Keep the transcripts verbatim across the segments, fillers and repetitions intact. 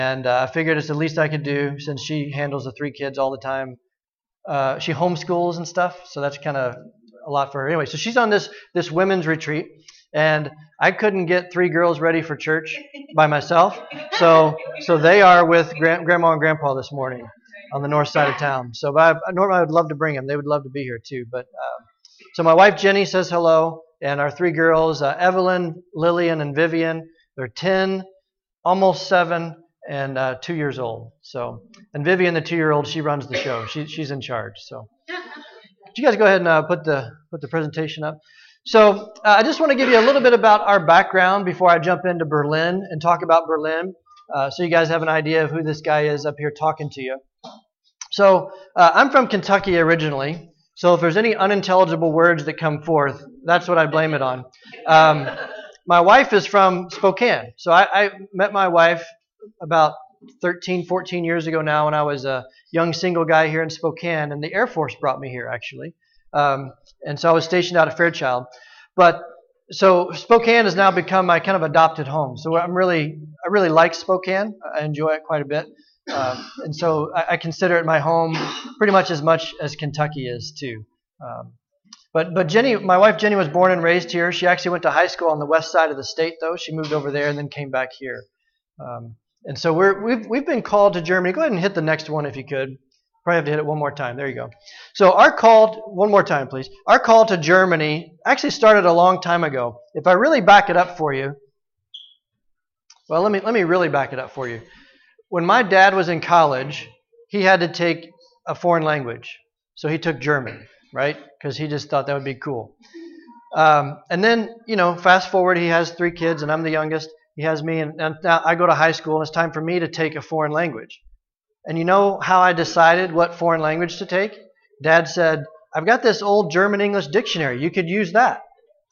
And uh, I figured it's the least I could do since she handles the three kids all the time. Uh, she homeschools and stuff, so that's kind of a lot for her. Anyway, so she's on this this women's retreat, and I couldn't get three girls ready for church by myself. So so they are with Gra- Grandma and Grandpa this morning on the north side of town. So I, I normally I would love to bring them. They would love to be here too. But um, so my wife Jenny says hello, and our three girls, uh, Evelyn, Lillian, and Vivian. They're ten, almost seven, and uh, two years old. So, and Vivian, the two-year-old, she runs the show. She she's in charge. So, could you guys go ahead and uh, put the put the presentation up? So, uh, I just want to give you a little bit about our background before I jump into Berlin and talk about Berlin, uh, so you guys have an idea of who this guy is up here talking to you. So, uh, I'm from Kentucky originally. So, if there's any unintelligible words that come forth, that's what I blame it on. Um, my wife is from Spokane. So, I, I met my wife about thirteen, fourteen years ago now when I was a young single guy here in Spokane, and the Air Force brought me here actually. Um, and so I was stationed out of Fairchild. But so Spokane has now become my kind of adopted home. So I'm really, I really like Spokane. I enjoy it quite a bit. Um, and so I, I consider it my home pretty much as much as Kentucky is too. Um, but but Jenny, my wife Jenny was born and raised here. She actually went to high school on the west side of the state though. She moved over there and then came back here. Um, and so we're, we've we've been called to Germany. Go ahead and hit the next one if you could. Probably have to hit it one more time. There you go. So our call, one more time please. Our call to Germany actually started a long time ago. If I really back it up for you, well, let me let me really back it up for you. When my dad was in college, he had to take a foreign language. So he took German, right? Because he just thought that would be cool. Um, and then, you know, fast forward, he has three kids and I'm the youngest. He has me, and, and now I go to high school and it's time for me to take a foreign language. And you know how I decided what foreign language to take? Dad said, I've got this old German-English dictionary. You could use that.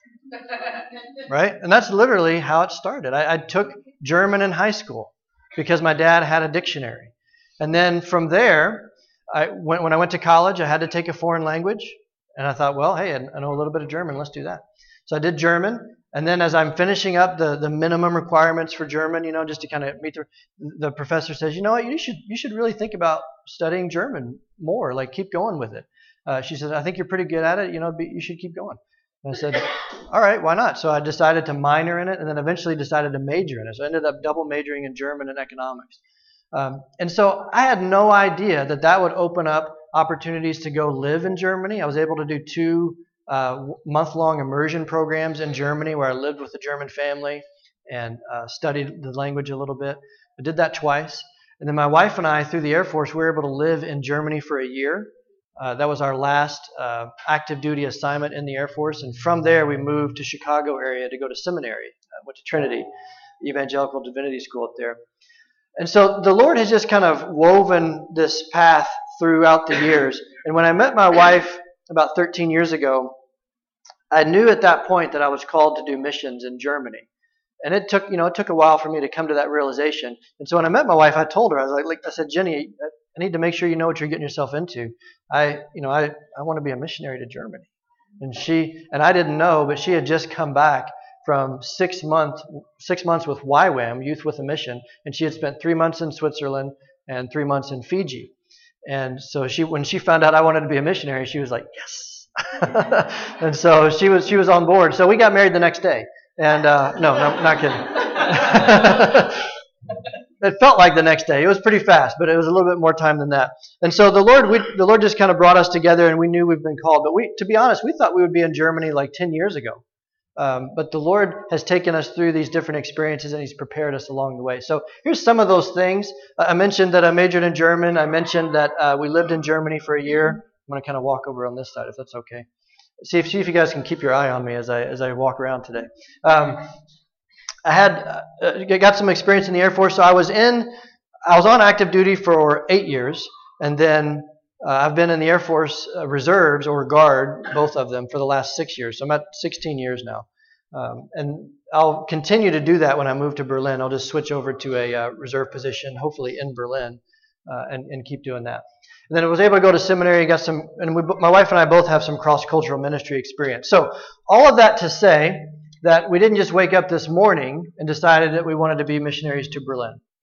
Right? And that's literally how it started. I, I took German in high school because my dad had a dictionary. And then from there, I, when, when I went to college, I had to take a foreign language. And I thought, well, hey, I know a little bit of German. Let's do that. So I did German. And then as I'm finishing up the, the minimum requirements for German, you know, just to kind of meet the, the professor says, you know what, you should you should really think about studying German more, like keep going with it. Uh, she said, I think you're pretty good at it, you know, you should keep going. And I said, all right, why not? So I decided to minor in it and then eventually decided to major in it. So I ended up double majoring in German and economics. Um, and so I had no idea that that would open up opportunities to go live in Germany. I was able to do two Uh, month-long immersion programs in Germany where I lived with a German family and uh, studied the language a little bit. I did that twice. And then my wife and I, through the Air Force, we were able to live in Germany for a year. Uh, that was our last uh, active duty assignment in the Air Force. And from there, we moved to Chicago area to go to seminary. I went to Trinity, Evangelical Divinity School up there. And so the Lord has just kind of woven this path throughout the years. And when I met my wife about thirteen years ago, I knew at that point that I was called to do missions in Germany. And it took, you know, it took a while for me to come to that realization. And so when I met my wife, I told her, I was like, like I said, Jenny, I need to make sure you know what you're getting yourself into. I, you know, I, I want to be a missionary to Germany. And she, and I didn't know, but she had just come back from six months, six months with Y WAM, Youth with a Mission. And she had spent three months in Switzerland and three months in Fiji. And so she, when she found out I wanted to be a missionary, she was like, yes. And so she was she was on board. So we got married the next day. And uh, no, no, not kidding. It felt like the next day. It was pretty fast, but it was a little bit more time than that. And so the Lord, we, the Lord just kind of brought us together, and we knew we've been called. But we, to be honest, we thought we would be in Germany like ten years ago. Um, but the Lord has taken us through these different experiences, and He's prepared us along the way. So here's some of those things. I mentioned that I majored in German. I mentioned that uh, we lived in Germany for a year. I'm going to kind of walk over on this side, if that's okay. See if see if you guys can keep your eye on me as I as I walk around today. Um, I had uh, got some experience in the Air Force, so I was in I was on active duty for eight years, and then uh, I've been in the Air Force uh, Reserves or Guard, both of them, for the last six years. So I'm at sixteen years now, um, and I'll continue to do that when I move to Berlin. I'll just switch over to a uh, reserve position, hopefully in Berlin, uh, and and keep doing that. And then I was able to go to seminary, got some, and we, my wife and I both have some cross-cultural ministry experience. So all of that to say that we didn't just wake up this morning and decided that we wanted to be missionaries to Berlin.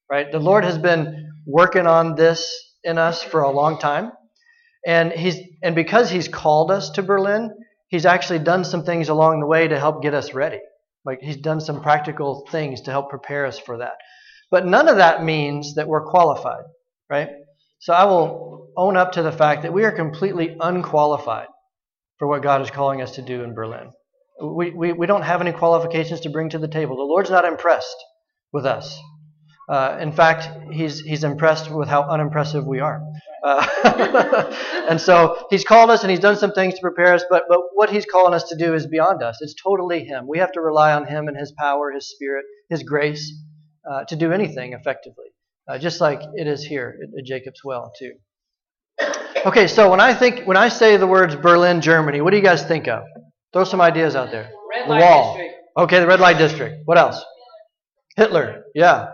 right? The Lord has been working on this in us for a long time. And he's and because he's called us to Berlin, he's actually done some things along the way to help get us ready. Like he's done some practical things to help prepare us for that. But none of that means that we're qualified, right? So I will own up to the fact that we are completely unqualified for what God is calling us to do in Berlin. We, we, we don't have any qualifications to bring to the table. The Lord's not impressed with us. Uh, in fact, he's he's impressed with how unimpressive we are. Uh, and so he's called us and he's done some things to prepare us, but but what he's calling us to do is beyond us. It's totally him. We have to rely on him and his power, his spirit, his grace uh, to do anything effectively, uh, just like it is here at, at Jacob's Well too. Okay, so when I think when I say the words Berlin, Germany, what do you guys think of? Throw some ideas out there. Red The light wall. district. Okay, the red light district. What else? Hitler. Yeah.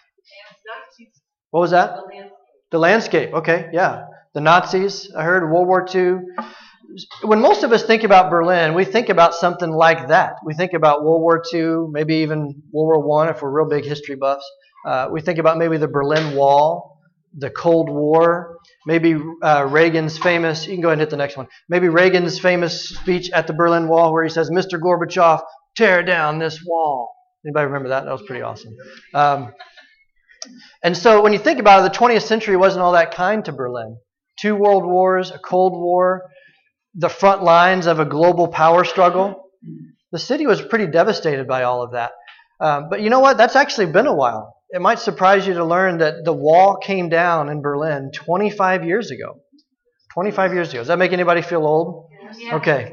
What was that? The landscape. Okay, yeah. The Nazis. I heard World War Two. When most of us think about Berlin, we think about something like that. We think about World War Two, maybe even World War One if we're real big history buffs. Uh, we think about maybe the Berlin Wall, the Cold War, maybe uh, Reagan's famous, you can go ahead and hit the next one, maybe Reagan's famous speech at the Berlin Wall where he says, Mister Gorbachev, tear down this wall. Anybody remember that? That was pretty awesome. Um, and so when you think about it, the twentieth century wasn't all that kind to Berlin. Two world wars, a Cold War, the front lines of a global power struggle. The city was pretty devastated by all of that. Um, but you know what? That's actually been a while. It might surprise you to learn that the wall came down in Berlin twenty-five years ago. twenty-five years ago. Does that make anybody feel old? Yeah. Okay.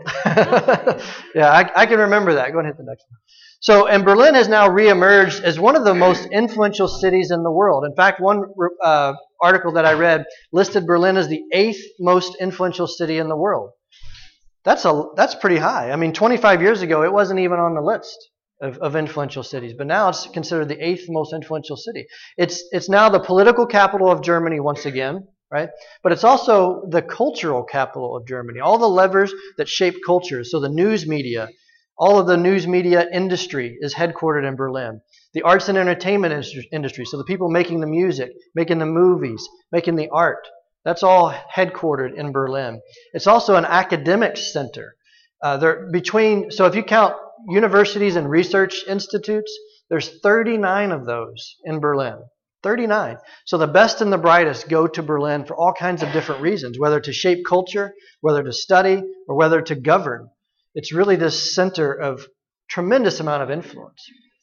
yeah, I, I can remember that. Go ahead and hit the next one. So, and Berlin has now reemerged as one of the most influential cities in the world. In fact, one uh, article that I read listed Berlin as the eighth most influential city in the world. That's a that's pretty high. I mean, twenty-five years ago, it wasn't even on the list of, of influential cities, but now it's considered the eighth most influential city. It's it's now the political capital of Germany once again, right? But it's also the cultural capital of Germany. All the levers that shape culture, so the news media, all of the news media industry is headquartered in Berlin. The arts and entertainment industry, so the people making the music, making the movies, making the art, that's all headquartered in Berlin. It's also an academic center. Uh, there between so if you count universities and research institutes, there's thirty-nine of those in Berlin. thirty-nine. So the best and the brightest go to Berlin for all kinds of different reasons, whether to shape culture, whether to study, or whether to govern. It's really this center of tremendous amount of influence.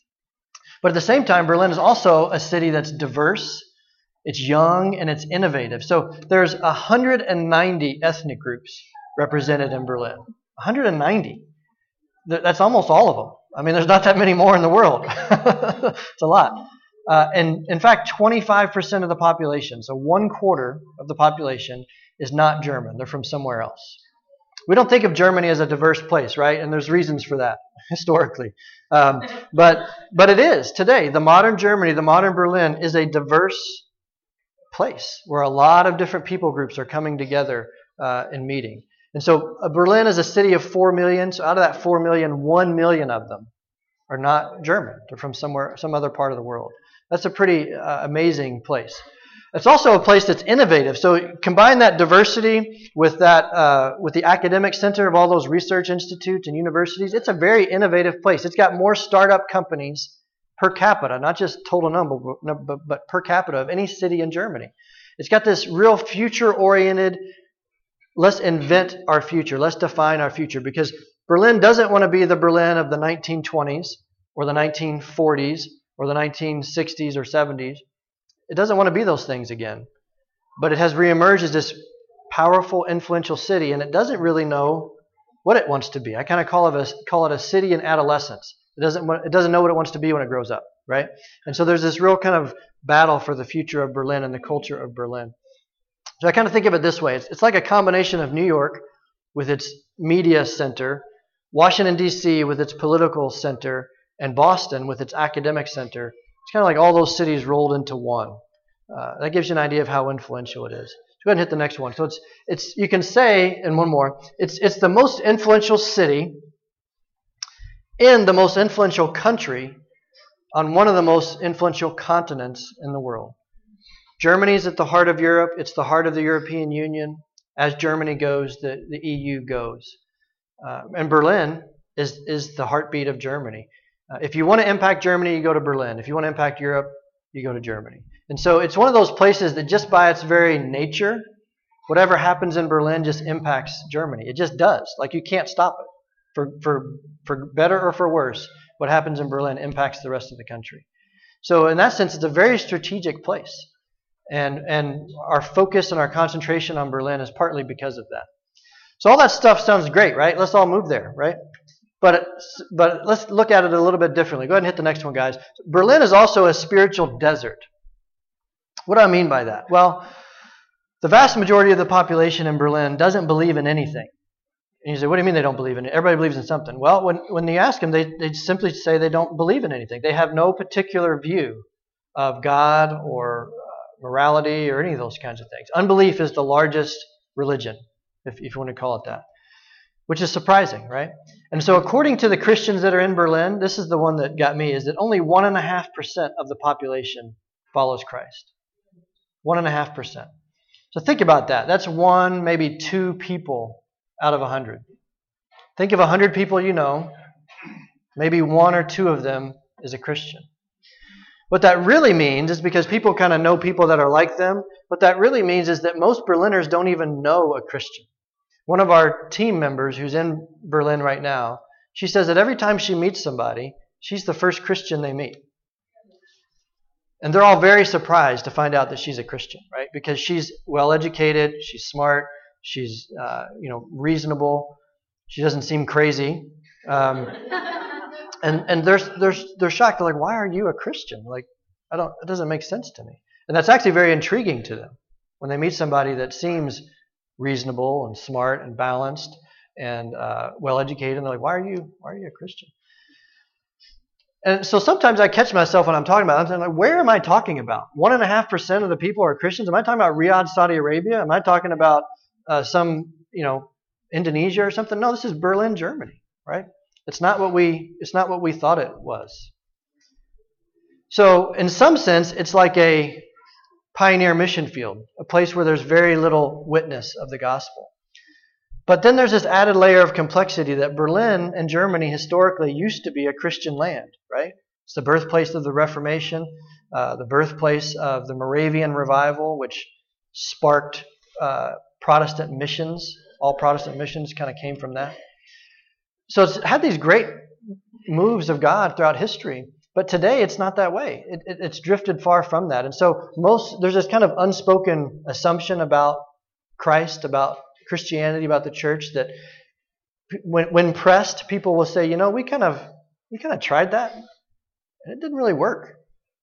But at the same time, Berlin is also a city that's diverse, it's young, and it's innovative. So there's one hundred ninety ethnic groups represented in Berlin. one hundred ninety. That's almost all of them. I mean, there's not that many more in the world. It's a lot. Uh, and in fact, twenty-five percent of the population, so one quarter of the population, is not German. They're from somewhere else. We don't think of Germany as a diverse place, right? And there's reasons for that, historically. Um, but but it is today. The modern Germany, the modern Berlin, is a diverse place where a lot of different people groups are coming together uh, and meeting. And so uh, Berlin is a city of four million. So out of that four million, one million of them are not German. They're from somewhere, some other part of the world. That's a pretty uh, amazing place. It's also a place that's innovative. So combine that diversity with that uh, with the academic center of all those research institutes and universities. It's a very innovative place. It's got more startup companies per capita, not just total number, but, but per capita of any city in Germany. It's got this real future-oriented, let's invent our future, let's define our future, because Berlin doesn't want to be the Berlin of the nineteen twenties or the nineteen forties or the nineteen sixties or seventies. It doesn't want to be those things again. But it has reemerged as this powerful, influential city, and it doesn't really know what it wants to be. I kind of call it a, call it a city in adolescence. It doesn't, it doesn't know what it wants to be when it grows up, right? And so there's this real kind of battle for the future of Berlin and the culture of Berlin. So I kind of think of it this way. It's, it's like a combination of New York with its media center, Washington, D C with its political center, and Boston with its academic center. It's kind of like all those cities rolled into one. Uh, that gives you an idea of how influential it is. So go ahead and hit the next one. So it's it's you can say, and one more, it's it's the most influential city in the most influential country on one of the most influential continents in the world. Germany is at the heart of Europe. It's the heart of the European Union. As Germany goes, the, the E U goes. Uh, and Berlin is, is the heartbeat of Germany. Uh, if you want to impact Germany, you go to Berlin. If you want to impact Europe, you go to Germany. And so it's one of those places that just by its very nature, whatever happens in Berlin just impacts Germany. It just does. Like you can't stop it. For, for, for better or for worse, what happens in Berlin impacts the rest of the country. So in that sense, it's a very strategic place. And, and our focus and our concentration on Berlin is partly because of that. So all that stuff sounds great, right? Let's all move there, right? But, but let's look at it a little bit differently. Go ahead and hit the next one, guys. Berlin is also a spiritual desert. What do I mean by that? Well, the vast majority of the population in Berlin doesn't believe in anything. And you say, what do you mean they don't believe in it? Everybody believes in something. Well, when, when you ask them, they, they simply say they don't believe in anything. They have no particular view of God or uh, morality or any of those kinds of things. Unbelief is the largest religion, if, if you want to call it that, which is surprising, right? And so according to the Christians that are in Berlin, this is the one that got me, is that only one point five percent of the population follows Christ. one point five percent. So think about that. That's one, maybe two people out of a hundred. Think of a hundred people you know, maybe one or two of them is a Christian. What that really means is, because people kind of know people that are like them, what that really means is that most Berliners don't even know a Christian. One of our team members who's in Berlin right now, she says that every time she meets somebody, she's the first Christian they meet. And they're all very surprised to find out that she's a Christian, right? Because she's well-educated, she's smart, she's uh, you know reasonable, she doesn't seem crazy, um, and and they're they're they're shocked. They're like, "Why are you a Christian? Like, I don't. It doesn't make sense to me." And that's actually very intriguing to them when they meet somebody that seems reasonable and smart and balanced and uh, well-educated. And they're like, "Why are you? Why are you a Christian?" And so sometimes I catch myself when I'm talking about it, I'm like, where am I talking about? One and a half percent of the people are Christians? Am I talking about Riyadh, Saudi Arabia? Am I talking about uh, some, you know, Indonesia or something? No, this is Berlin, Germany, right? It's not what we, it's not what we thought it was. So in some sense, it's like a pioneer mission field, a place where there's very little witness of the gospel. But then there's this added layer of complexity that Berlin and Germany historically used to be a Christian land, right? It's the birthplace of the Reformation, uh, the birthplace of the Moravian revival, which sparked uh, Protestant missions. All Protestant missions kind of came from that. So it's had these great moves of God throughout history. But today it's not that way. It, it, it's drifted far from that. And so most there's this kind of unspoken assumption about Christ, about Christianity, about the church, that when when pressed, people will say, you know, we kind of we kind of tried that and it didn't really work.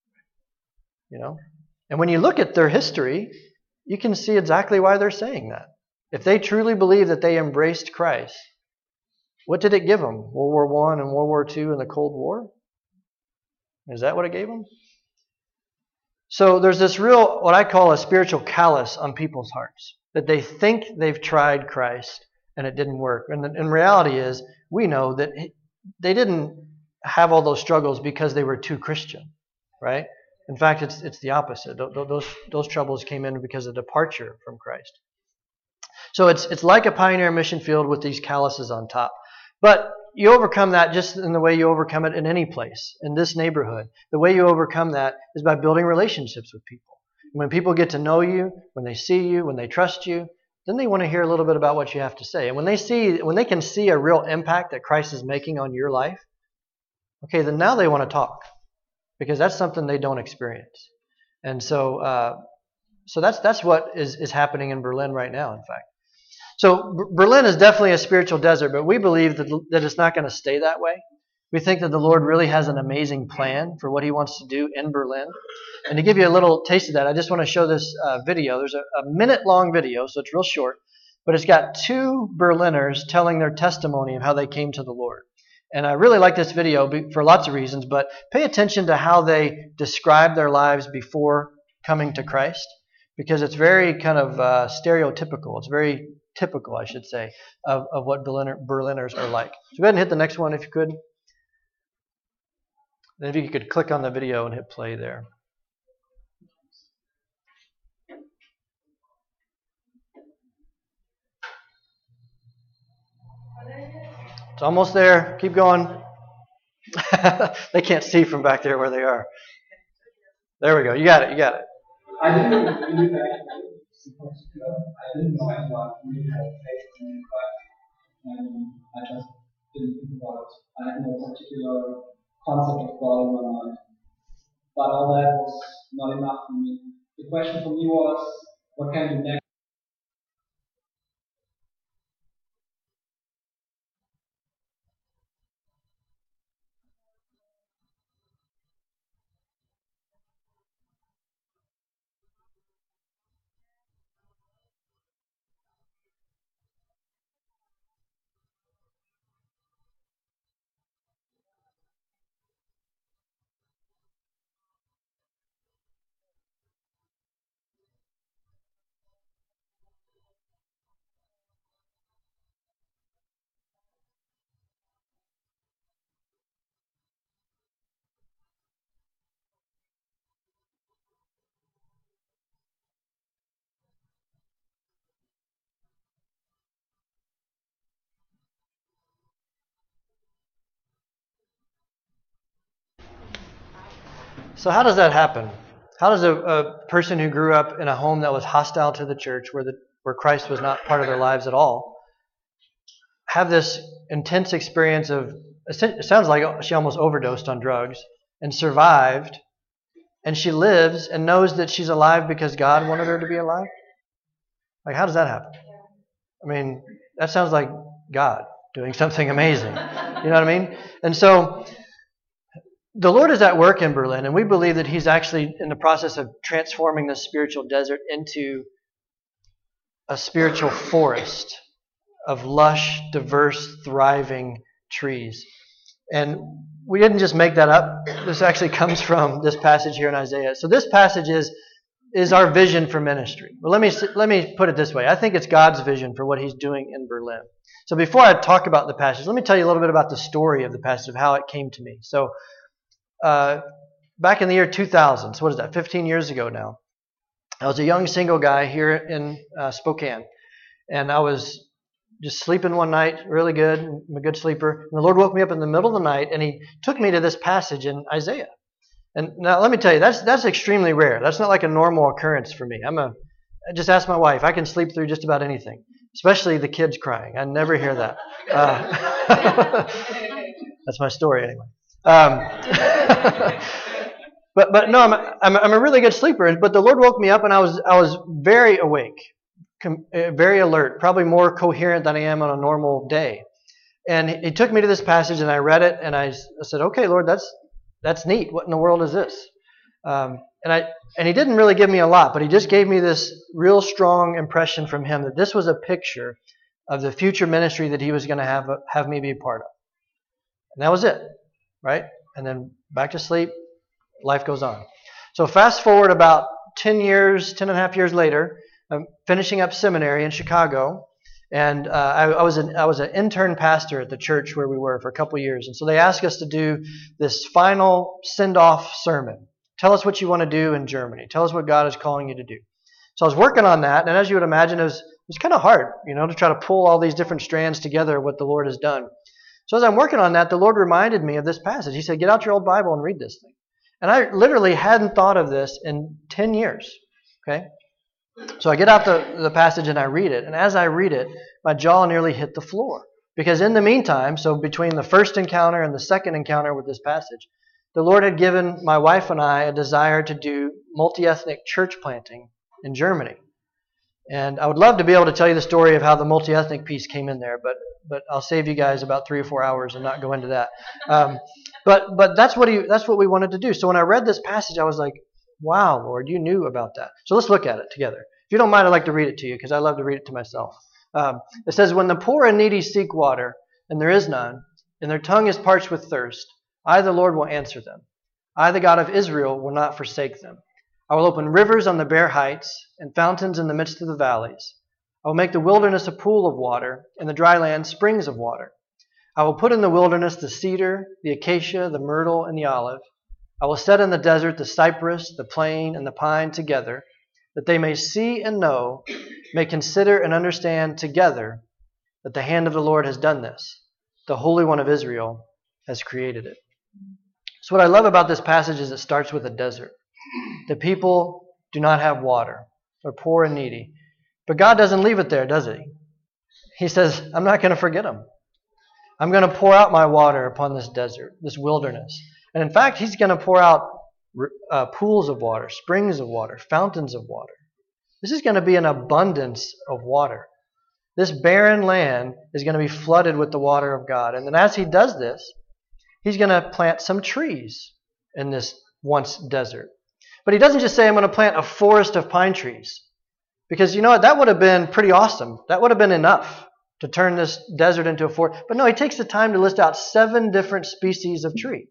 You know? And when you look at their history, you can see exactly why they're saying that. If they truly believe that they embraced Christ, what did it give them? World War One and World War Two and the Cold War? Is that what it gave them? So there's this real, what I call a spiritual callous on people's hearts, that they think they've tried Christ and it didn't work. And the in reality is, we know that they didn't have all those struggles because they were too Christian, right? In fact, it's it's the opposite. Those those troubles came in because of departure from Christ. So it's it's like a pioneer mission field with these calluses on top. But you overcome that just in the way you overcome it in any place, in this neighborhood. The way you overcome that is by building relationships with people. When people get to know you, when they see you, when they trust you, then they want to hear a little bit about what you have to say. And when they see, when they can see a real impact that Christ is making on your life, okay, then now they want to talk, because that's something they don't experience. And so, uh, so that's that's what is is happening in Berlin right now. In fact, so B- Berlin is definitely a spiritual desert, but we believe that that it's not going to stay that way. We think that the Lord really has an amazing plan for what He wants to do in Berlin. And to give you a little taste of that, I just want to show this uh, video. There's a, a minute-long video, so it's real short. But it's got two Berliners telling their testimony of how they came to the Lord. And I really like this video for lots of reasons, but pay attention to how they describe their lives before coming to Christ, because it's very kind of uh, stereotypical. It's very typical, I should say, of, of what Berliner, Berliners are like. So go ahead and hit the next one if you could. And if you could click on the video and hit play there. It's almost there. Keep going. They can't see from back there where they are. There we go. You got it. You got it. I didn't really back I didn't know anyone really had faith in Christ, and I just didn't think about it. I had no particular concept of God in my mind. But all that was not enough for me. The question for me was, what can I do next? So how does that happen? How does a, a person who grew up in a home that was hostile to the church, where the where Christ was not part of their lives at all, have this intense experience of, it sounds like she almost overdosed on drugs and survived, and she lives and knows that she's alive because God wanted her to be alive? Like, how does that happen? I mean, that sounds like God doing something amazing. You know what I mean? And so the Lord is at work in Berlin, and we believe that He's actually in the process of transforming this spiritual desert into a spiritual forest of lush, diverse, thriving trees. And we didn't just make that up. This actually comes from this passage here in Isaiah. So this passage is is our vision for ministry. Well, let me let me put it this way. I think it's God's vision for what He's doing in Berlin. So before I talk about the passage, let me tell you a little bit about the story of the passage, of how it came to me. So uh, back in the year two thousand, so what is that, fifteen years ago now, I was a young single guy here in uh, Spokane. And I was just sleeping one night, really good. I'm a good sleeper. And the Lord woke me up in the middle of the night, and He took me to this passage in Isaiah. And now let me tell you, that's that's extremely rare. That's not like a normal occurrence for me. I'm a, I just ask my wife. I can sleep through just about anything, especially the kids crying. I never hear that. Uh, that's my story anyway. Um, but but no, I'm a, I'm, a, I'm a really good sleeper. But the Lord woke me up, and I was I was very awake, com- very alert, probably more coherent than I am on a normal day. And He, he took me to this passage, and I read it, and I, I said, "Okay, Lord, that's that's neat. What in the world is this?" Um, and I and He didn't really give me a lot, but He just gave me this real strong impression from Him that this was a picture of the future ministry that He was going to have have me be a part of. And that was it, right? And then back to sleep. Life goes on. So fast forward about ten years, ten and a half years later, I'm finishing up seminary in Chicago, and uh, I, I was an I was an intern pastor at the church where we were for a couple of years, and so they asked us to do this final send-off sermon. Tell us what you want to do in Germany. Tell us what God is calling you to do. So I was working on that, and as you would imagine, it was it was kind of hard, you know, to try to pull all these different strands together of what the Lord has done. So as I'm working on that, the Lord reminded me of this passage. He said, "Get out your old Bible and read this thing." And I literally hadn't thought of this in ten years. Okay. So I get out the, the passage and I read it. And as I read it, my jaw nearly hit the floor. Because in the meantime, so between the first encounter and the second encounter with this passage, the Lord had given my wife and I a desire to do multi-ethnic church planting in Germany. And I would love to be able to tell you the story of how the multi-ethnic piece came in there, but but I'll save you guys about three or four hours and not go into that. Um, but but that's what he that's what we wanted to do. So when I read this passage, I was like, "Wow, Lord, you knew about that." So let's look at it together. If you don't mind, I'd like to read it to you because I love to read it to myself. Um, it says, "When the poor and needy seek water, and there is none, and their tongue is parched with thirst, I, the Lord, will answer them. I, the God of Israel, will not forsake them. I will open rivers on the bare heights and fountains in the midst of the valleys. I will make the wilderness a pool of water, and the dry land springs of water. I will put in the wilderness the cedar, the acacia, the myrtle, and the olive, I will set in the desert the cypress, the plane, and the pine together, that they may see and know, may consider and understand together that the hand of the Lord has done this. The Holy One of Israel has created it. So what I love about this passage is it starts with a desert. The people do not have water. They're poor and needy. But God doesn't leave it there, does he? He says, I'm not going to forget them. I'm going to pour out my water upon this desert, this wilderness. And in fact, he's going to pour out uh, pools of water, springs of water, fountains of water. This is going to be an abundance of water. This barren land is going to be flooded with the water of God. And then as he does this, he's going to plant some trees in this once desert. But he doesn't just say, I'm going to plant a forest of pine trees. Because you know what? That would have been pretty awesome. That would have been enough to turn this desert into a forest. But no, he takes the time to list out seven different species of tree.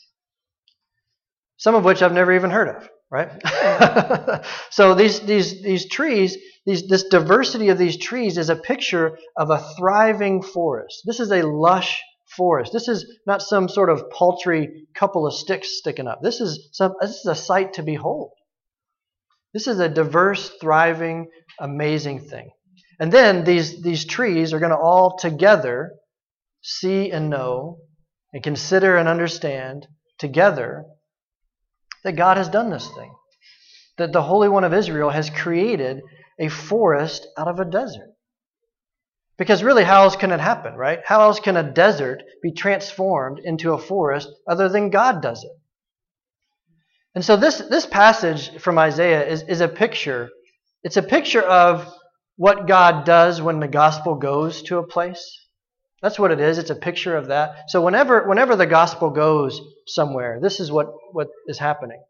Some of which I've never even heard of, right? So these these these trees, these this diversity of these trees is a picture of a thriving forest. This is a lush forest. This is not some sort of paltry couple of sticks sticking up. This is some this is a sight to behold. This is a diverse, thriving, amazing thing. And then these these trees are going to all together see and know and consider and understand together that God has done this thing. That the Holy One of Israel has created a forest out of a desert. Because really, how else can it happen, right? How else can a desert be transformed into a forest other than God does it? And so this, this passage from Isaiah is, is a picture. It's a picture of what God does when the gospel goes to a place. That's what it is. It's a picture of that. So whenever whenever the gospel goes somewhere, this is what, what is happening.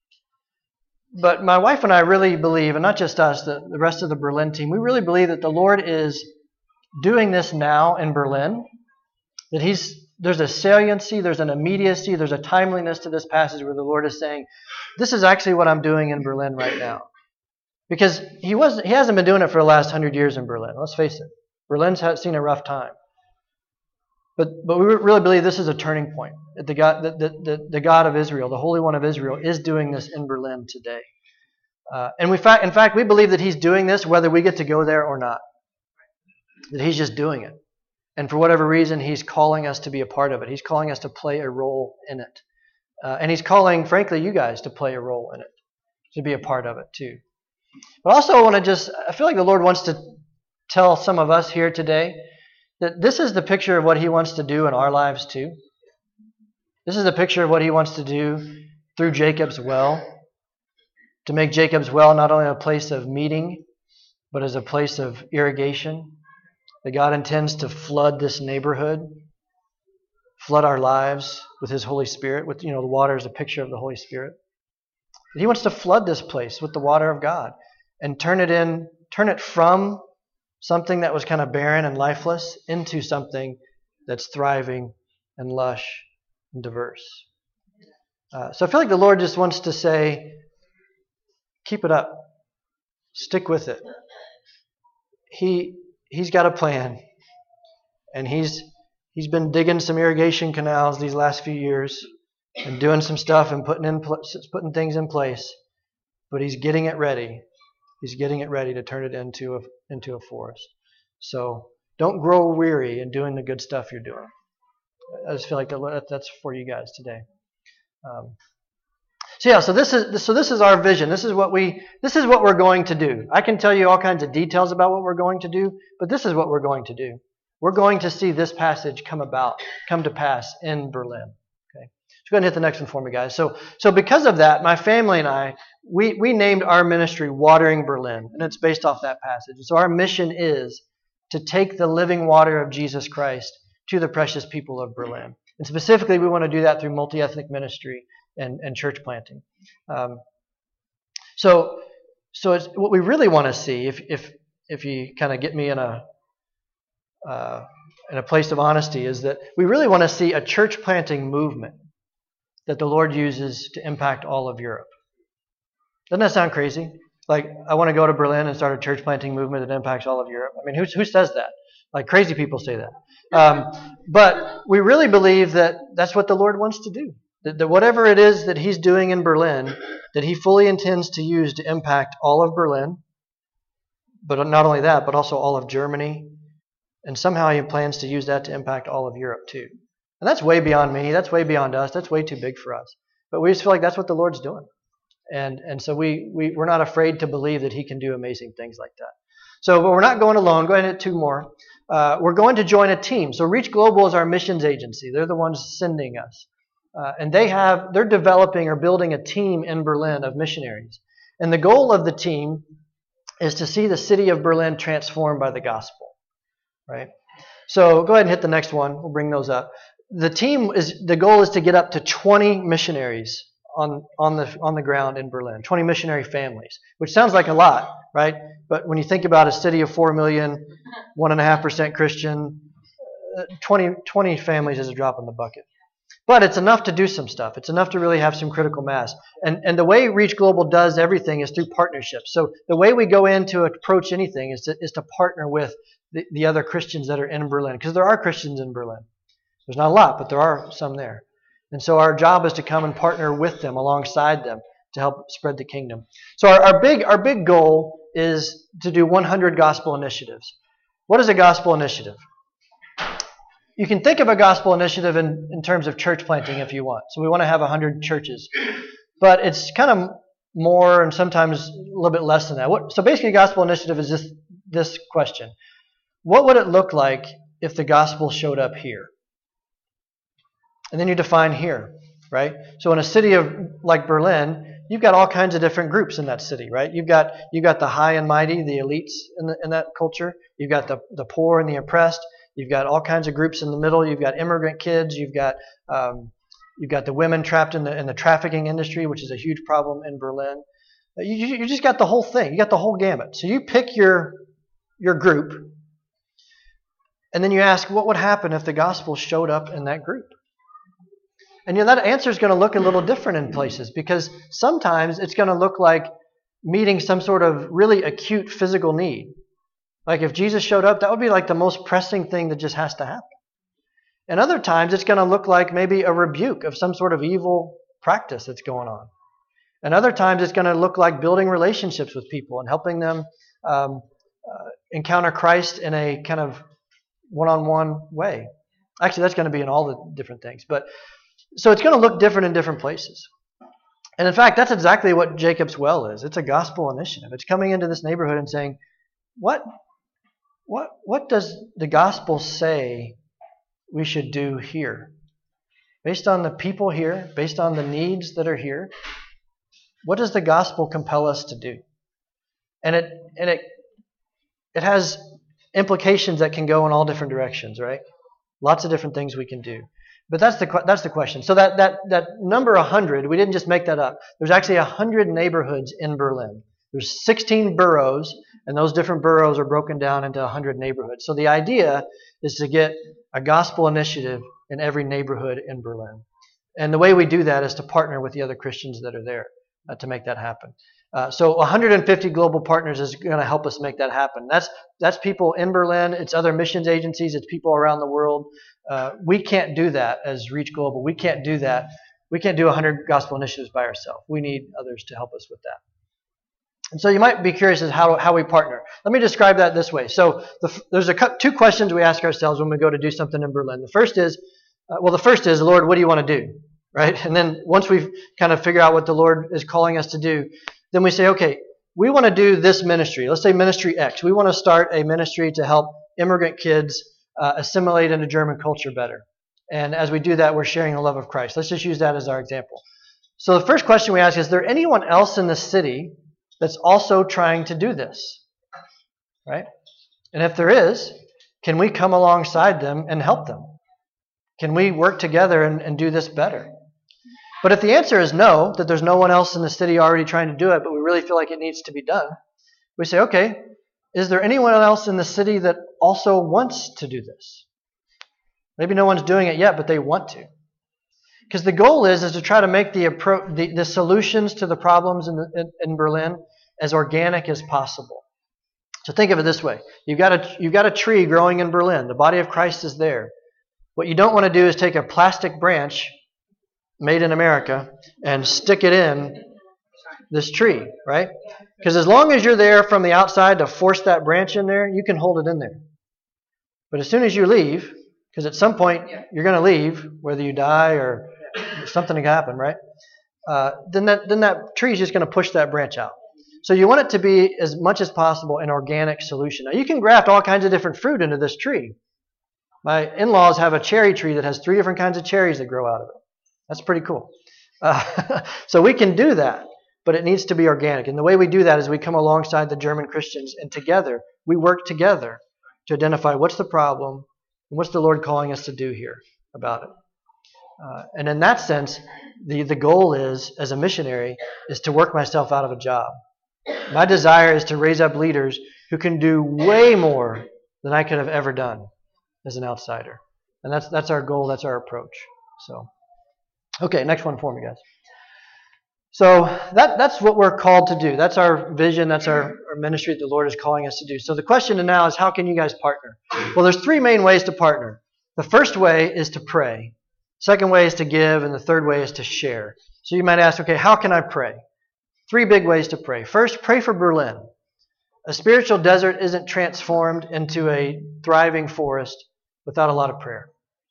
But my wife and I really believe, and not just us, the, the rest of the Berlin team, we really believe that the Lord is doing this now in Berlin. That he's there's a saliency, there's an immediacy, there's a timeliness to this passage where the Lord is saying, this is actually what I'm doing in Berlin right now. Because he wasn't he hasn't been doing it for the last hundred years in Berlin. Let's face it. Berlin's seen a rough time. But but we really believe this is a turning point. The God, the, the, the God of Israel, the Holy One of Israel, is doing this in Berlin today. Uh, and we, in fact, we believe that he's doing this whether we get to go there or not. That he's just doing it. And for whatever reason, he's calling us to be a part of it. He's calling us to play a role in it. Uh, and he's calling, frankly, you guys to play a role in it. To be a part of it too. But also I want to just, I feel like the Lord wants to tell some of us here today that this is the picture of what he wants to do in our lives too. This is the picture of what he wants to do through Jacob's well. To make Jacob's well not only a place of meeting, but as a place of irrigation. That God intends to flood this neighborhood, flood our lives with his Holy Spirit. With, you know, the water is a picture of the Holy Spirit. He wants to flood this place with the water of God and turn it in, turn it from something that was kind of barren and lifeless into something that's thriving and lush and diverse. Uh, so I feel like the Lord just wants to say, keep it up. Stick with it. He he's got a plan. And he's he's been digging some irrigation canals these last few years and doing some stuff and putting in putting things in place. But he's getting it ready. He's getting it ready to turn it into a into a forest. So don't grow weary in doing the good stuff you're doing. I just feel like that's for you guys today. Um, so yeah, so this is so this is our vision. This is what we this is what we're going to do. I can tell you all kinds of details about what we're going to do, but this is what we're going to do. We're going to see this passage come about, come to pass in Berlin. Okay, so go ahead and hit the next one for me, guys. So so because of that, my family and I we we named our ministry Watering Berlin, and it's based off that passage. So our mission is to take the living water of Jesus Christ to the precious people of Berlin. And specifically, we want to do that through multi-ethnic ministry and, and church planting. Um, so so it's, what we really want to see, if if if you kind of get me in a uh, in a place of honesty, is that we really want to see a church planting movement that the Lord uses to impact all of Europe. Doesn't that sound crazy? Like, I want to go to Berlin and start a church planting movement that impacts all of Europe. I mean, who who says that? Like, crazy people say that. Um, but we really believe that that's what the Lord wants to do. That, that whatever it is that he's doing in Berlin, that he fully intends to use to impact all of Berlin, but not only that, but also all of Germany. And somehow he plans to use that to impact all of Europe too. And that's way beyond me. That's way beyond us. That's way too big for us. But we just feel like that's what the Lord's doing. And and so we, we, we're not afraid to believe that he can do amazing things like that. So but we're not going alone. Go ahead and hit two more. Uh, we're going to join a team. So Reach Global is our missions agency. They're the ones sending us. Uh, and they have, they're developing or building a team in Berlin of missionaries. And the goal of the team is to see the city of Berlin transformed by the gospel. Right? So go ahead and hit the next one. We'll bring those up. The team is, the goal is to get up to twenty missionaries on, on the on the ground in Berlin, twenty missionary families, which sounds like a lot, right? But when you think about a city of four million, one and a half percent Christian, twenty, twenty families is a drop in the bucket. But it's enough to do some stuff. It's enough to really have some critical mass. And and the way Reach Global does everything is through partnerships. So the way we go in to approach anything is to, is to partner with the, the other Christians that are in Berlin. Because there are Christians in Berlin. There's not a lot, but there are some there. And so our job is to come and partner with them, alongside them, to help spread the kingdom. So our, our big our big goal is to do one hundred gospel initiatives. What is a gospel initiative? You can think of a gospel initiative in, in terms of church planting if you want. So we want to have one hundred churches. But it's kind of more and sometimes a little bit less than that. What, so basically a gospel initiative is this, this question. What would it look like if the gospel showed up here? And then you define here, right? So in a city of like Berlin, you've got all kinds of different groups in that city, right? You've got you've got the high and mighty, the elites in, the, in that culture. You've got the, the poor and the oppressed. You've got all kinds of groups in the middle. You've got immigrant kids. You've got um, you've got the women trapped in the in the trafficking industry, which is a huge problem in Berlin. You you just got the whole thing. You got the whole gamut. So you pick your your group, and then you ask, what would happen if the gospel showed up in that group? And you know, that answer is going to look a little different in places, because sometimes it's going to look like meeting some sort of really acute physical need. Like if Jesus showed up, that would be like the most pressing thing that just has to happen. And other times it's going to look like maybe a rebuke of some sort of evil practice that's going on. And other times it's going to look like building relationships with people and helping them um, uh, encounter Christ in a kind of one-on-one way. Actually, that's going to be in all the different things. But so it's going to look different in different places. And in fact, that's exactly what Jacob's Well is. It's a gospel initiative. It's coming into this neighborhood and saying, what, what, what does the gospel say we should do here? Based on the people here, based on the needs that are here, what does the gospel compel us to do? And it and it it has implications that can go in all different directions, right? Lots of different things we can do. But that's the that's the question. So that that that number one hundred, we didn't just make that up. There's actually one hundred neighborhoods in Berlin. There's sixteen boroughs, and those different boroughs are broken down into one hundred neighborhoods. So the idea is to get a gospel initiative in every neighborhood in Berlin. And the way we do that is to partner with the other Christians that are there uh, to make that happen. Uh, so one hundred fifty global partners is going to help us make that happen. That's that's people in Berlin. It's other missions agencies. It's people around the world. Uh, we can't do that as Reach Global. We can't do that. We can't do one hundred gospel initiatives by ourselves. We need others to help us with that. And so you might be curious as how how we partner. Let me describe that this way. So the, there's a two questions we ask ourselves when we go to do something in Berlin. The first is, uh, well, the first is, Lord, what do you want to do? Right? And then once we've kind of figured out what the Lord is calling us to do, then we say, okay, we want to do this ministry. Let's say ministry X. We want to start a ministry to help immigrant kids uh, assimilate into German culture better. And as we do that, we're sharing the love of Christ. Let's just use that as our example. So the first question we ask is, is there anyone else in the city that's also trying to do this? Right? And if there is, can we come alongside them and help them? Can we work together and, and do this better? But if the answer is no, that there's no one else in the city already trying to do it, but we really feel like it needs to be done, we say, okay, is there anyone else in the city that also wants to do this? Maybe no one's doing it yet, but they want to. Because the goal is, is to try to make the, appro- the, the solutions to the problems in, the, in, in Berlin as organic as possible. So think of it this way. You've got, a, you've got a tree growing in Berlin. The body of Christ is there. What you don't want to do is take a plastic branch made in America and stick it in this tree, right? Because as long as you're there from the outside to force that branch in there, you can hold it in there. But as soon as you leave, because at some point you're going to leave, whether you die or something can happen, right? Uh, then that then that tree is just going to push that branch out. So you want it to be as much as possible an organic solution. Now you can graft all kinds of different fruit into this tree. My in-laws have a cherry tree that has three different kinds of cherries that grow out of it. That's pretty cool. Uh, so we can do that, but it needs to be organic. And the way we do that is we come alongside the German Christians, and together, we work together to identify what's the problem and what's the Lord calling us to do here about it. Uh, and in that sense, the, the goal is, as a missionary, is to work myself out of a job. My desire is to raise up leaders who can do way more than I could have ever done as an outsider. And that's that's our goal, that's our approach. So, okay, next one for me, guys. So that that's what we're called to do. That's our vision, that's our, our ministry that the Lord is calling us to do. So the question now is, how can you guys partner? Well, there's three main ways to partner. The first way is to pray. Second way is to give, and the third way is to share. So you might ask, okay, how can I pray? Three big ways to pray. First, pray for Berlin. A spiritual desert isn't transformed into a thriving forest without a lot of prayer.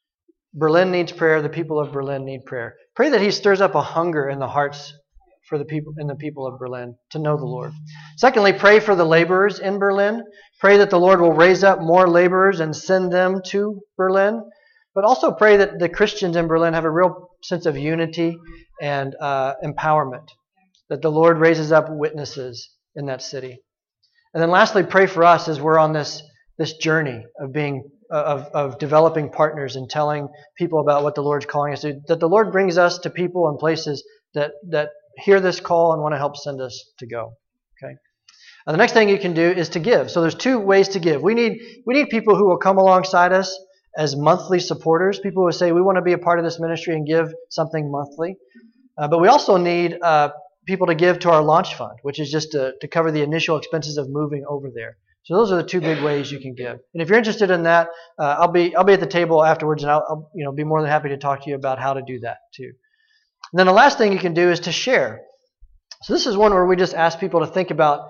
Berlin needs prayer. The people of Berlin need prayer. Pray that He stirs up a hunger in the hearts for the people in the people of Berlin to know the Lord. Secondly, pray for the laborers in Berlin. Pray that the Lord will raise up more laborers and send them to Berlin. But also pray that the Christians in Berlin have a real sense of unity and uh, empowerment. That the Lord raises up witnesses in that city. And then lastly, pray for us as we're on this, this journey of being of, of developing partners and telling people about what the Lord's calling us to. That the Lord brings us to people and places that, that hear this call and want to help send us to go. Okay. Now the next thing you can do is to give. So there's two ways to give. We need we need people who will come alongside us as monthly supporters. People who say we want to be a part of this ministry and give something monthly. Uh, but we also need uh, people to give to our launch fund, which is just to, to cover the initial expenses of moving over there. So those are the two big ways you can give. And if you're interested in that, uh, I'll be I'll be at the table afterwards, and I'll, I'll you know be more than happy to talk to you about how to do that too. And then the last thing you can do is to share. So this is one where we just ask people to think about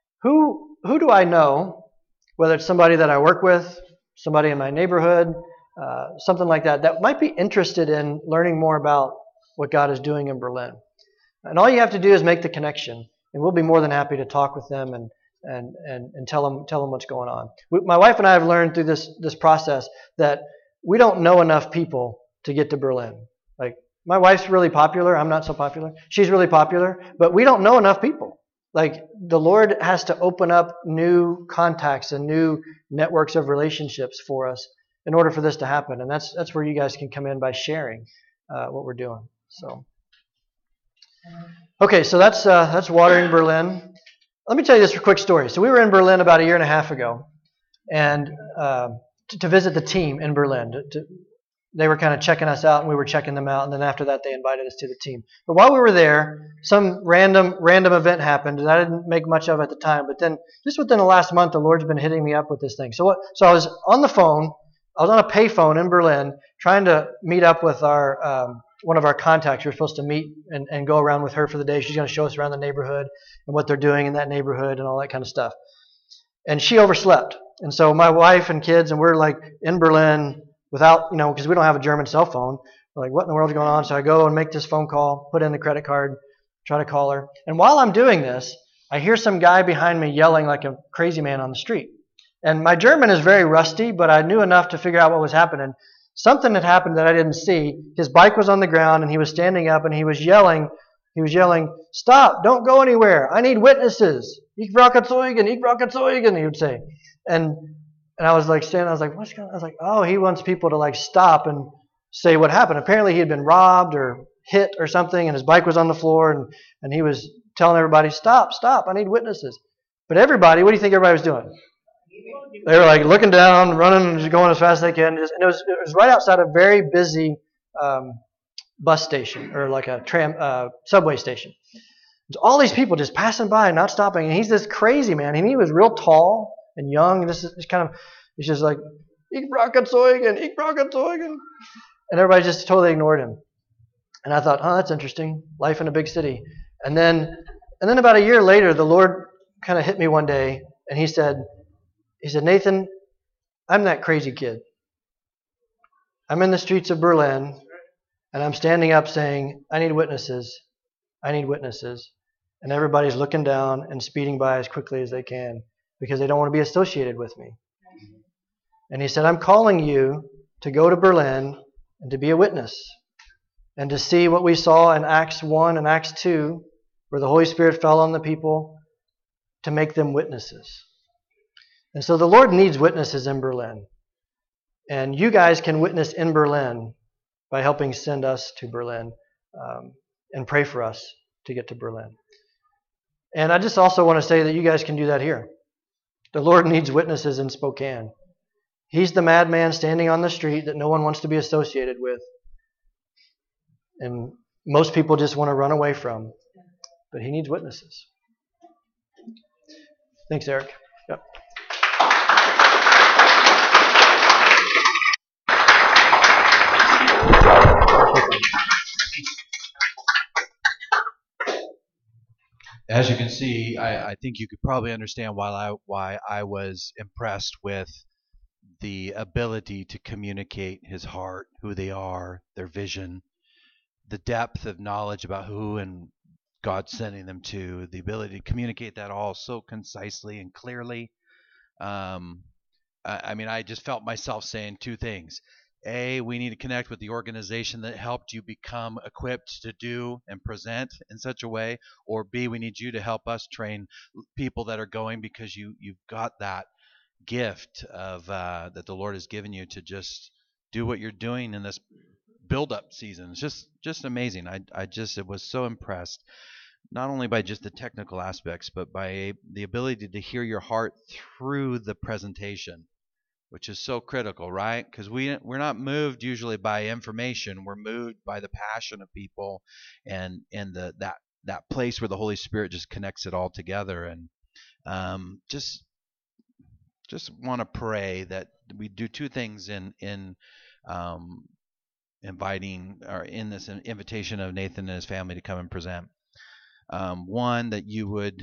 who who do I know, whether it's somebody that I work with, somebody in my neighborhood, uh, something like that, that might be interested in learning more about what God is doing in Berlin. And all you have to do is make the connection, and we'll be more than happy to talk with them and and and, and tell them tell them what's going on. We, my wife and I have learned through this this process that we don't know enough people to get to Berlin. Like, my wife's really popular. I'm not so popular. She's really popular, but we don't know enough people. Like, the Lord has to open up new contacts and new networks of relationships for us in order for this to happen. And that's that's where you guys can come in by sharing uh, what we're doing. So, okay, so that's uh, that's Watering Berlin. Let me tell you this quick story. So we were in Berlin about a year and a half ago, and uh, to, to visit the team in Berlin. To, to, they were kind of checking us out, and we were checking them out. And then after that, they invited us to the team. But while we were there, some random random event happened, and I didn't make much of it at the time. But then, just within the last month, the Lord's been hitting me up with this thing. So, what, so I was on the phone. I was on a payphone in Berlin, trying to meet up with our um, one of our contacts. We were supposed to meet and, and go around with her for the day. She's going to show us around the neighborhood and what they're doing in that neighborhood and all that kind of stuff. And she overslept. And so my wife and kids, and we're like in Berlin without, you know, because we don't have a German cell phone. We're like, what in the world's going on? So I go and make this phone call, put in the credit card, try to call her. And while I'm doing this, I hear some guy behind me yelling like a crazy man on the street. And my German is very rusty, but I knew enough to figure out what was happening. Something had happened that I didn't see. His bike was on the ground, and he was standing up, and he was yelling, he was yelling, "Stop, don't go anywhere. I need witnesses. Ich brauche Zeugen, ich brauche Zeugen," he would say. And and I was like standing, I was like, what's going on? I was like, oh, he wants people to like stop and say what happened. Apparently he had been robbed or hit or something, and his bike was on the floor, and, and he was telling everybody, stop, stop, I need witnesses. But everybody, what do you think everybody was doing? They were like looking down, running, and just going as fast as they can. And it was it was right outside a very busy um, bus station, or like a tram uh, subway station. There's all these people just passing by and not stopping. And he's this crazy man. And he was real tall and young. And this is kind of, he's just like, "Ich brauche Zeugen, ich brauche Zeugen." And everybody just totally ignored him. And I thought, oh, that's interesting. Life in a big city. And then and then about a year later, the Lord kind of hit me one day, and he said, he said, Nathan, I'm that crazy kid. I'm in the streets of Berlin, and I'm standing up saying, I need witnesses. I need witnesses. And everybody's looking down and speeding by as quickly as they can because they don't want to be associated with me. And he said, I'm calling you to go to Berlin and to be a witness and to see what we saw in Acts one and Acts two, where the Holy Spirit fell on the people, to make them witnesses. And so the Lord needs witnesses in Berlin. And you guys can witness in Berlin by helping send us to Berlin um, and pray for us to get to Berlin. And I just also want to say that you guys can do that here. The Lord needs witnesses in Spokane. He's the madman standing on the street that no one wants to be associated with. And most people just want to run away from. But he needs witnesses. Thanks, Eric. Yep. As you can see, I, I think you could probably understand why I, why I was impressed with the ability to communicate his heart, who they are, their vision, the depth of knowledge about who and God sending them to, the ability to communicate that all so concisely and clearly. Um, I, I mean, I just felt myself saying two things. A, we need to connect with the organization that helped you become equipped to do and present in such a way. Or B, we need you to help us train people that are going because you, you've got that gift of uh, that the Lord has given you to just do what you're doing in this build-up season. It's just just amazing. I I just it was so impressed, not only by just the technical aspects, but by the ability to hear your heart through the presentation, which is so critical, right? Because we we're not moved usually by information. We're moved by the passion of people, and and the that that place where the Holy Spirit just connects it all together. And um, just just want to pray that we do two things in in um, inviting or in this invitation of Nathan and his family to come and present. Um, one, that you would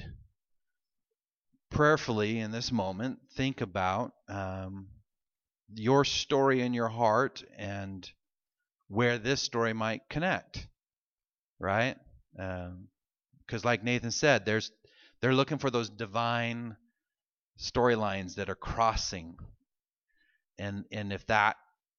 prayerfully in this moment think about um, your story in your heart and where this story might connect, right? Because um, like Nathan said, there's they're looking for those divine storylines that are crossing, and and if that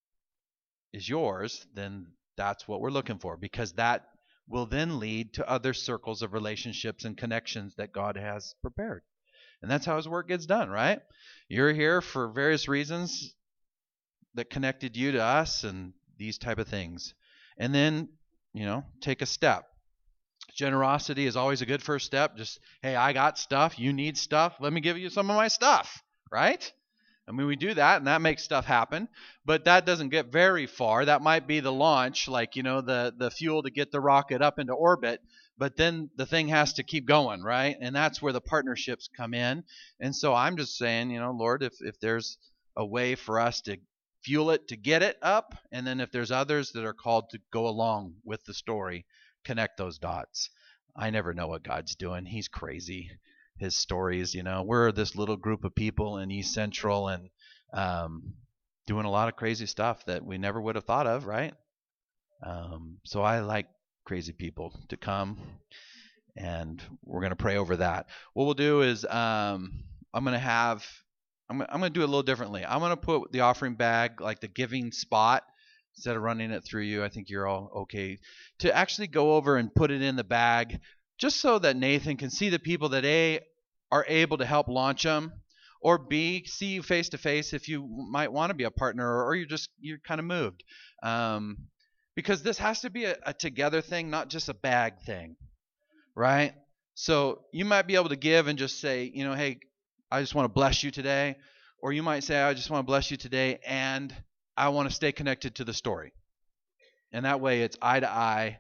is yours, then that's what we're looking for, because that will then lead to other circles of relationships and connections that God has prepared. And that's how his work gets done, right? You're here for various reasons that connected you to us and these type of things. And then, you know, take a step. Generosity is always a good first step. Just, hey, I got stuff. You need stuff. Let me give you some of my stuff, right? I mean, we do that, and that makes stuff happen. But that doesn't get very far. That might be the launch, like, you know, the, the fuel to get the rocket up into orbit. But then the thing has to keep going, right? And that's where the partnerships come in. And so I'm just saying, you know, Lord, if, if there's a way for us to fuel it to get it up, and then if there's others that are called to go along with the story, connect those dots. I never know what God's doing. He's crazy. His stories, you know, we're this little group of people in East Central and um, doing a lot of crazy stuff that we never would have thought of, right? Um, so I like crazy people to come, and we're going to pray over that. What we'll do is um, I'm going to have, I'm, I'm going to do it a little differently. I'm going to put the offering bag, like the giving spot, instead of running it through you. I think you're all okay to actually go over and put it in the bag, just so that Nathan can see the people that A, are able to help launch them, or B, see you face to face if you might want to be a partner, or you're just you're kind of moved. Um, because this has to be a, a together thing, not just a bag thing, right? So you might be able to give and just say, you know, hey, I just want to bless you today. Or you might say, I just want to bless you today, and I want to stay connected to the story. And that way it's eye to eye.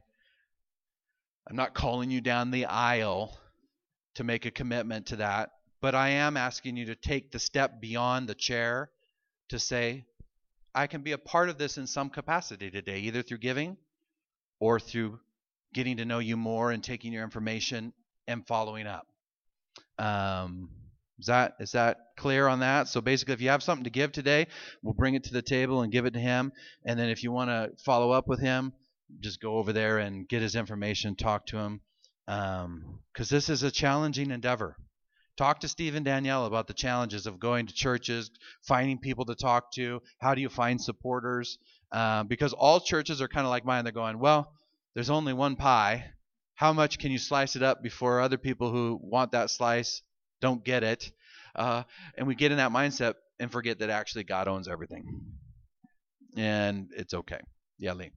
I'm not calling you down the aisle to make a commitment to that, but I am asking you to take the step beyond the chair to say, I can be a part of this in some capacity today, either through giving or through getting to know you more and taking your information and following up. Um, is that is that clear on that? So basically, if you have something to give today, we'll bring it to the table and give it to him. And then if you want to follow up with him, just go over there and get his information, talk to him, because um, this is a challenging endeavor. Talk to Steve and Danielle about the challenges of going to churches, finding people to talk to. How do you find supporters? Uh, because all churches are kind of like mine. They're going, well, there's only one pie. How much can you slice it up before other people who want that slice don't get it? Uh, and we get in that mindset and forget that actually God owns everything. And it's okay. Yeah, Lee.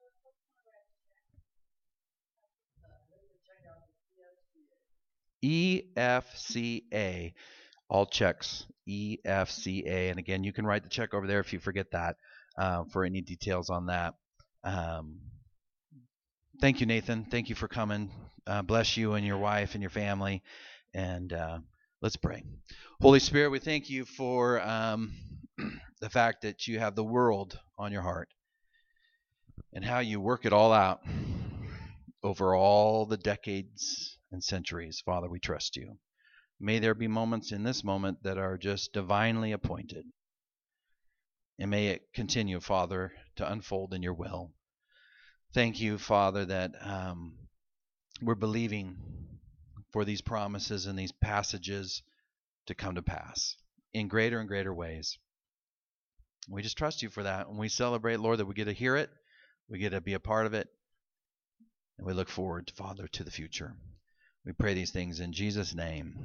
E F C A, all checks, E F C A. And again, you can write the check over there if you forget that uh, for any details on that. Um, thank you, Nathan. Thank you for coming. Uh, bless you and your wife and your family. And uh, let's pray. Holy Spirit, we thank you for um, the fact that you have the world on your heart and how you work it all out over all the decades and centuries. Father, we trust you. May there be moments in this moment that are just divinely appointed. And may it continue, Father, to unfold in your will. Thank you, Father, that um, we're believing for these promises and these passages to come to pass in greater and greater ways. We just trust you for that. And we celebrate, Lord, that we get to hear it. We get to be a part of it. And we look forward, Father, to the future. We pray these things in Jesus' name.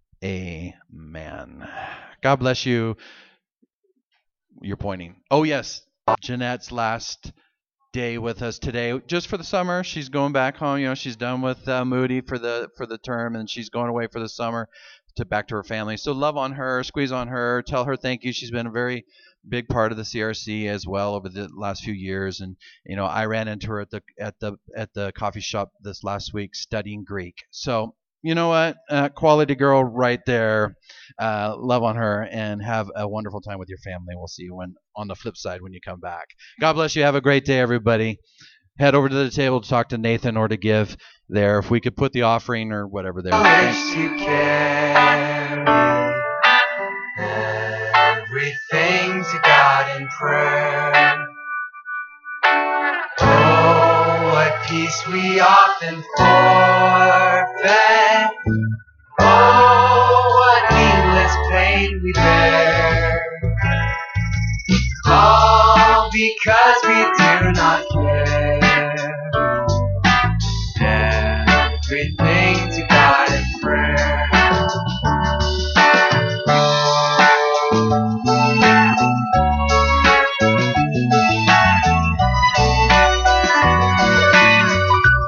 Amen. God bless you. You're pointing. Oh, yes. Jeanette's last day with us today, just for the summer. She's going back home. You know, she's done with uh, Moody for the for the term, and she's going away for the summer to back to her family. So love on her, squeeze on her, tell her thank you. She's been a very big part of the C R C as well over the last few years. And you know, I ran into her at the at the at the coffee shop this last week studying Greek. So you know what, uh, quality girl right there. Uh, love on her and have a wonderful time with your family. We'll see you when on the flip side when you come back. God bless you. Have a great day, everybody. Head over to the table to talk to Nathan or to give there. If we could put the offering or whatever there. Thanks. You carry everything to God in prayer. Oh, what peace we often forfeit. Oh, what needless pain we bear. All because